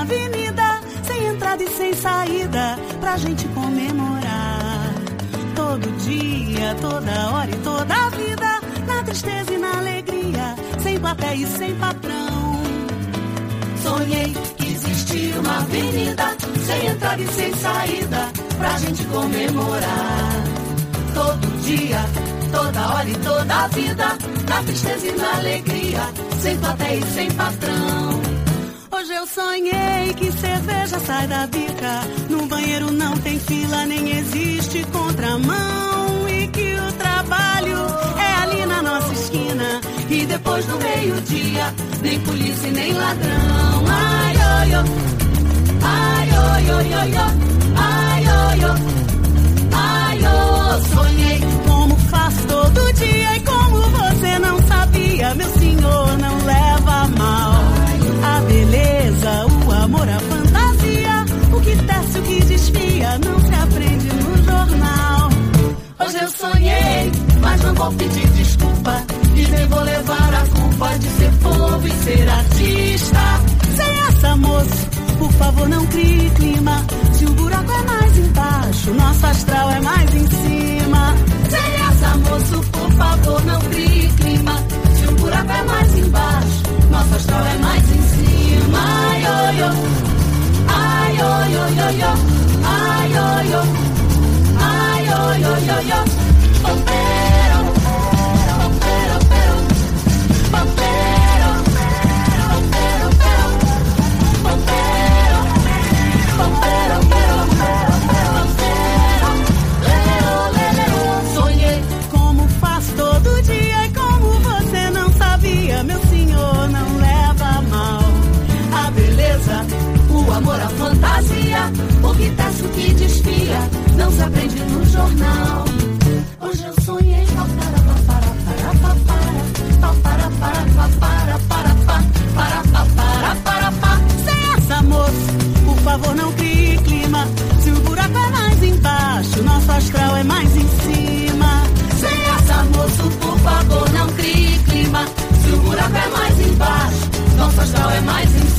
uma avenida sem entrada e sem saída pra gente comemorar. Todo dia, toda hora e toda a vida, na tristeza e na alegria, sem plateia e sem patrão. Sonhei que existia uma avenida sem entrada e sem saída pra gente comemorar. Todo dia, toda hora e toda a vida, na tristeza e na alegria, sem plateia e sem patrão. Hoje eu sonhei que cerveja sai da bica, no banheiro não tem fila, nem existe contramão, e que o trabalho é ali na nossa esquina, e depois do meio-dia, nem polícia e nem ladrão. Ai, oi, oi, ai, oi, oi, oi, ai, oi, oi, ai, oi. Sonhei como faço todo dia, e como você não sabia, meu senhor, não leva a mal. A beleza, o amor, a fantasia, o que desce, o que desfia, não se aprende no jornal. Hoje eu sonhei, mas não vou pedir desculpa, e nem vou levar a culpa de ser povo e ser artista. Sem essa, moço, por favor não crie clima, se o buraco é mais embaixo, nosso astral é mais em cima. Sem essa, moço, por favor não crie clima, se o buraco é mais embaixo, nosso astral é mais em cima. Ai, oi, oi, ai, oi, oi, oi, ai, oi, oi, ai, oi, oi, oi, oi. Pompero, pompero, pero, pompero, pompero, pero, pompero, pompero, pero, pompero, leo. Sonhei como faço todo dia, e como você não sabia, meu senhor, não leva a mal. A beleza, o amor, a fantasia, o que desce, o que desfia, não se aprende no jornal. Hoje eu sonhei sem essa, moço, por favor não crie clima, se o buraco é mais embaixo, nosso astral é mais em cima. Sem essa, moço, por favor não crie clima, se o buraco é mais embaixo, nosso astral é mais em cima.